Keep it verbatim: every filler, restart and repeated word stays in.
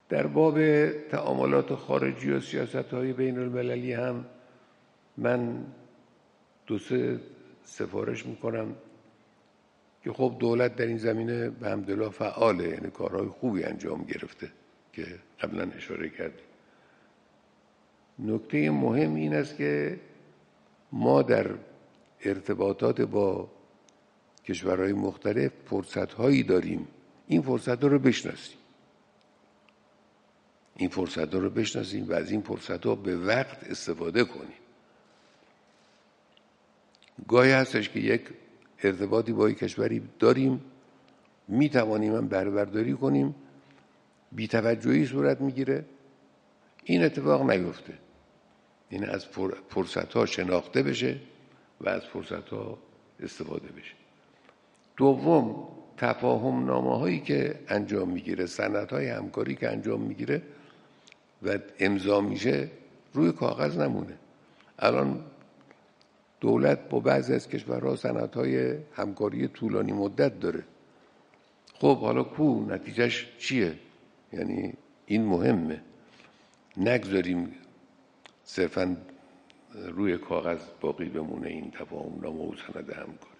در باب تعاملات خارجی و سیاست‌های بین المللی هم من دو سه سفارش میکنم که خب دولت در این زمینه به حمدالله فعاله، یعنی کارهای خوبی انجام گرفته که قبلا اشاره کردیم. نکته مهم این است که ما در ارتباطات با کشورهای مختلف فرصت‌هایی داریم، این فرصت‌ها رو بشناسیم این فرصت‌ها رو بشناسیم و از این فرصت‌ها به وقت استفاده کنیم. گاهی هستش که یک ارتباطی با یک کشوری داریم، میتوانیم هم بهره برداری کنیم، بی‌توجهی صورت میگیره، این اتفاق نیفته. این از فرصت‌ها شناخته بشه و از فرصت‌ها استفاده بشه. دوم، تفاهم نامه‌هایی که انجام میگیره، سندهای همکاری که انجام میگیره و امضا میشه روی کاغذ نمونه. الان دولت با بعضی از کشورها سندهای همکاری طولانی مدت داره. خب حالا کو نتیجهش چیه؟ یعنی این مهمه، نگذاریم صرفاً روی کاغذ باقی بمونه این تفاهم نامه و سند همکاری.